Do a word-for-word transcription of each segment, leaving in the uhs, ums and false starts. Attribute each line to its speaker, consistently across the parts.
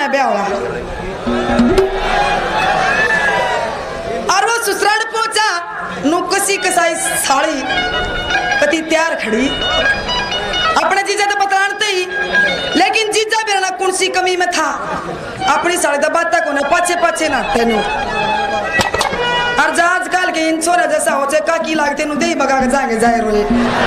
Speaker 1: नया ब्याह हुआ और वो ससुराल पहुंचा नु कसी कसाई साड़ी पति तैयार खड़ी अपने जीजा तो बतलाते ही लेकिन जीजा बेरना कौन सी कमी में था अपनी साड़ी दबाता को ना पाछे पाछे ना तेनु और जहाज काल के इंचोरा जैसा हो जाए का की लागते नु दे बगा के जाएंगे जाए रोए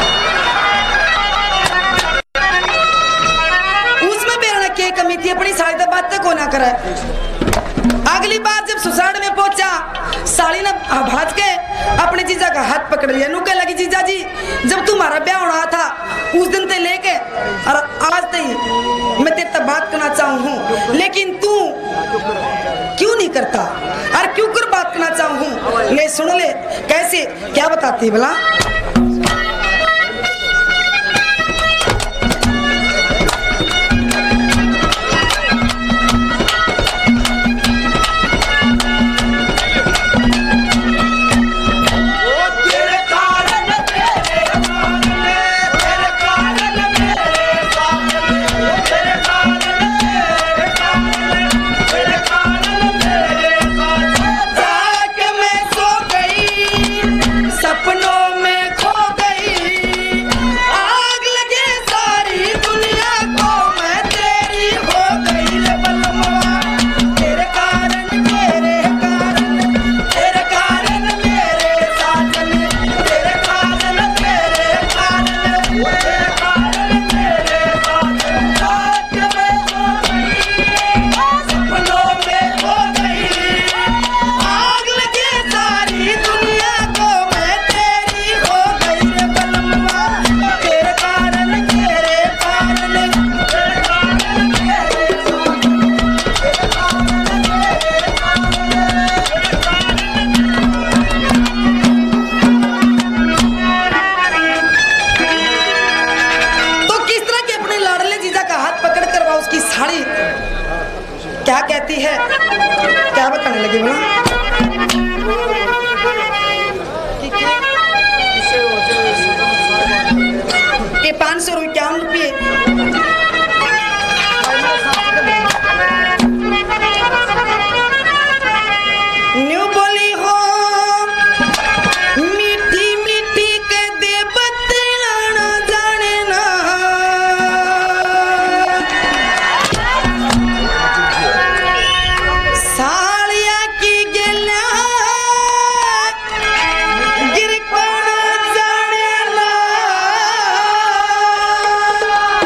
Speaker 1: उसमें बेरना के कमी थी अपनी साड़ी दबाता को ना करे अगली बार जब ससुराल में पहुंचा साड़ी ने भाज के अपने जीजा का हाथ पकड़ लिया नु कह लगी जीजा जी जब तुम्हारा ब्याह हो रहा था उस दिन से लेके और आज तक मैं तेरे से बात करना चाहूँ हूँ लेकिन तू क्यों नहीं करता और क्यों कर बात करना चाहूँ हूँ ले सुन ले कैसे क्या बताती भला क्या कहती है क्या बताने लगी बोला ये पाँच सौ रुपये क्या रुपये न्यू बोली हो मीठी मीठी के दे बतलाना जाने ना सालिया की गेला गिर जाने ना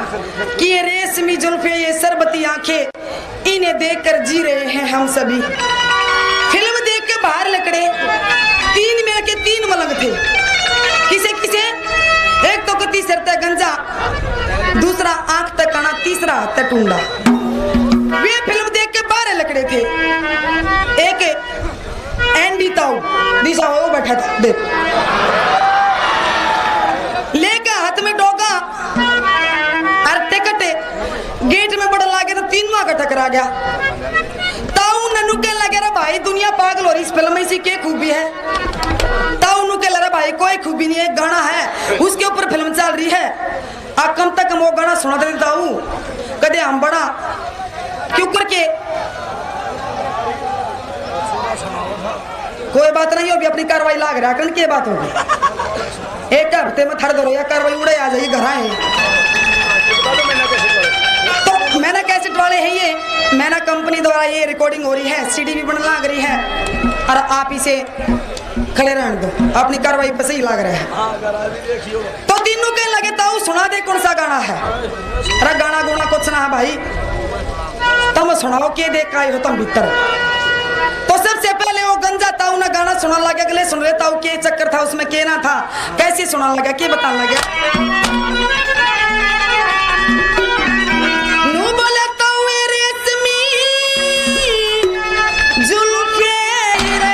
Speaker 1: कि ये रेशमी जुल्फे, ये सरबती आंखें, इन्हें देखकर जी रहे हैं हम सभी। फिल्म देख के बाहर लकड़े, तीन मिल के तीन मलंग थे। किसे किसे? एक तो कती सिर तक गंजा, दूसरा आंख तक काना, तीसरा हाथ तक टूंडा। वे फिल्म देख के बाहर लकड़े थे। एक एंडी ताऊ दिशा वो बैठा था, देख लेके हाथ में डोगा और टिकट गेट में बड़ा लागे तो तीन माह का टकरा गया। ताऊ नन्नू के लगे रे भाई दुनिया पागल हो रही, इस फिल्म में इसी क्या खूबी है? ताऊ नु के लगे भाई कोई खूबी नहीं है, एक गाना है उसके ऊपर फिल्म चल रही है। आ कम तक वो गाना सुना दे ताऊ, कदे हम बड़ा क्यों करके कोई बात नहीं होगी, अपनी कार्रवाई लाग रहा है, क्या बात होगी? एक हफ्ते में थर दो या कार्रवाई उड़े आ जाएगी घर आए। तो मैंने कैसेट वाले हैं ये, मैंने कंपनी द्वारा ये रिकॉर्डिंग हो रही है, सीडी भी बनने लग रही है, और आप इसे खड़े रहने दो, अपनी कार्रवाई पे सही लग रहा है। तो तीनों के लगे ताऊ सुना दे कौन सा गाना है? अरे गाना गुना कुछ ना है भाई, तुम सुनाओ के देख आए हो तुम भीतर। तो सबसे पहले वो गंजा ताऊ ना गाना सुना लगा, अगले सुन रहे ताऊ के चक्कर था उसमें, के ना था, कैसे सुना लगा, के बताने लगा। नू बोला ताऊ रेशमी जुल्फे रे,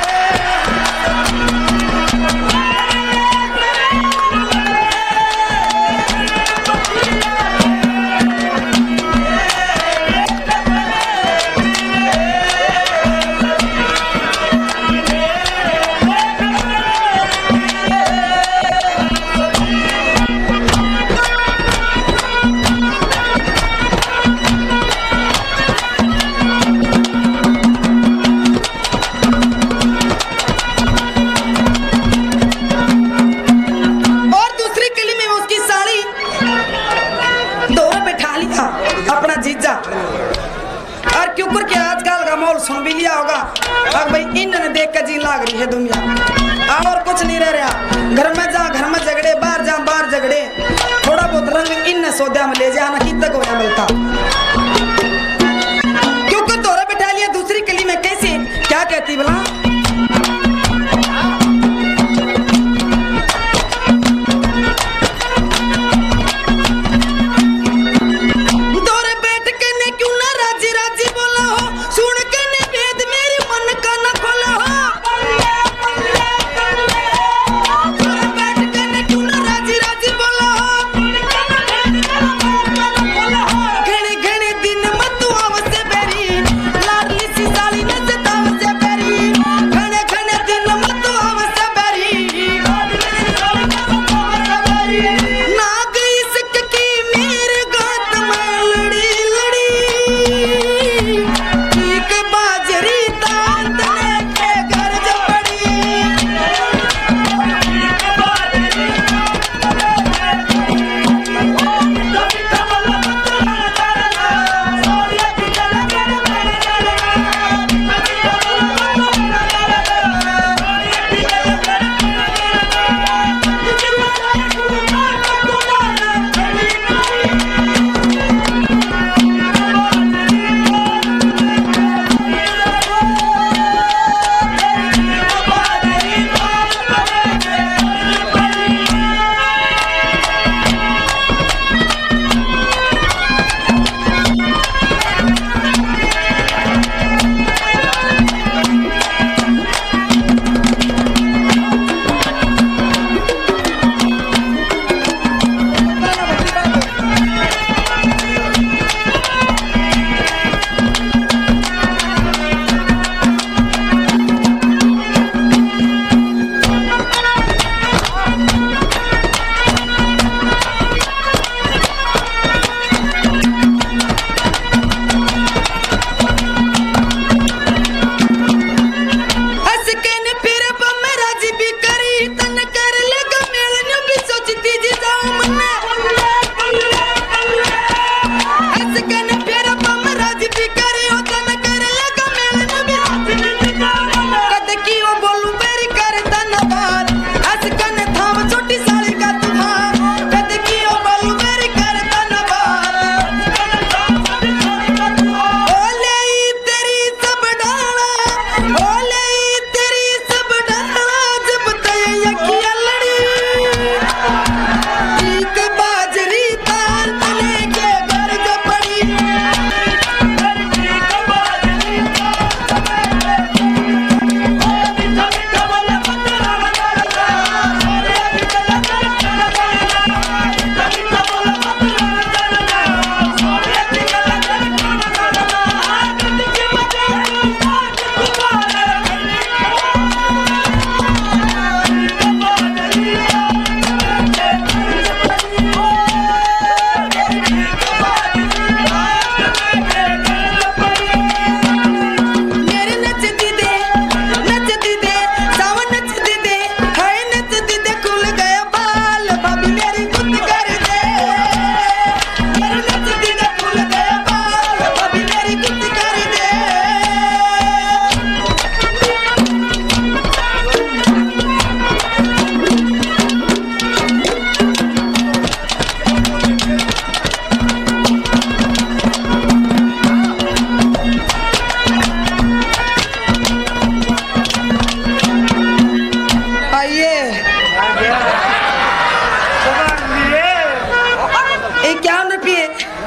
Speaker 1: सुन भी लिया होगा। अब भाई इन्होंने देख कर जी लाग रही है दुनिया, और कुछ नहीं रह रहा। घर में जा घर में झगड़े, बाहर जा बाहर झगड़े, थोड़ा बहुत रंग इन सौदा में ले जाना कि तक होया मिलता, क्योंकि दौरा बैठा लिया दूसरी कली में। कैसे क्या कहती बोला? रुपये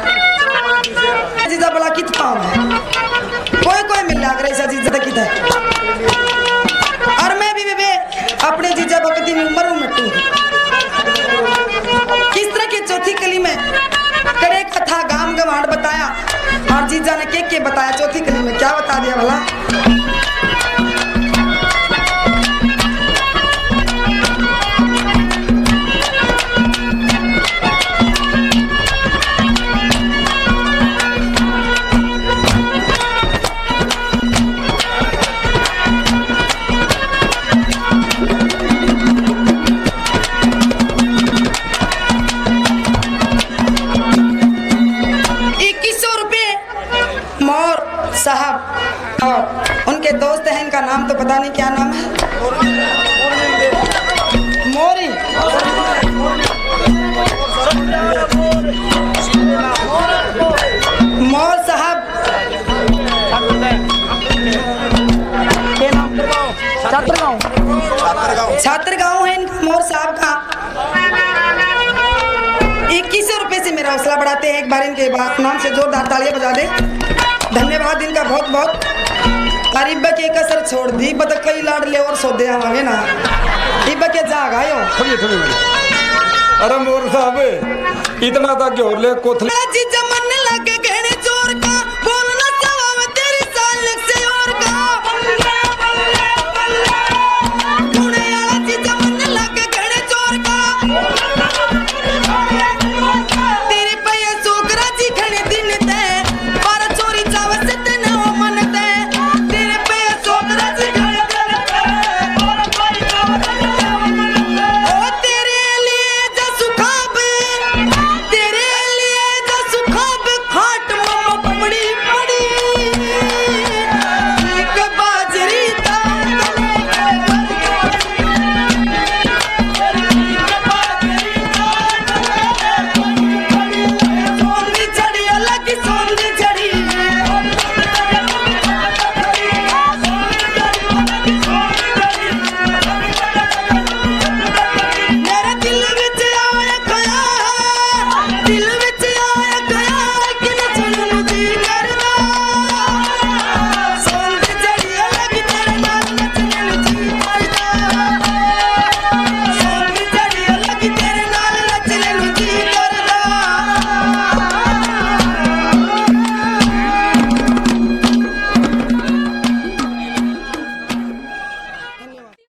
Speaker 1: जीजा बड़ा कित पाऊं कोई कोई मिल लग रहा जीजा कित है और मैं भी बेबे अपने जीजा बकती में उम्र उमटू किस तरह की चौथी कली में करे कथा गाम गवाड़ बताया और जीजा ने के के बताया चौथी कली में क्या बता दिया भला। साहब और उनके दोस्त हैं, इनका नाम तो पता नहीं क्या नाम है, मोरी मोर साहब छात्र गांव छात्र गांव है इनका मोर साहब का। इक्कीस सौ रुपए से मेरा हौसला बढ़ाते हैं, एक बार इनके नाम से जोरदार तालियां बजा दे। धन्यवाद इनका बहुत बहुत। अरिब के कसर छोड़ दी बत कई लाड ले और सौदे आवे ना इब के जाग आयो थोड़ी थोड़ी।
Speaker 2: अरे मोर साहब इतना तक और ले कोथले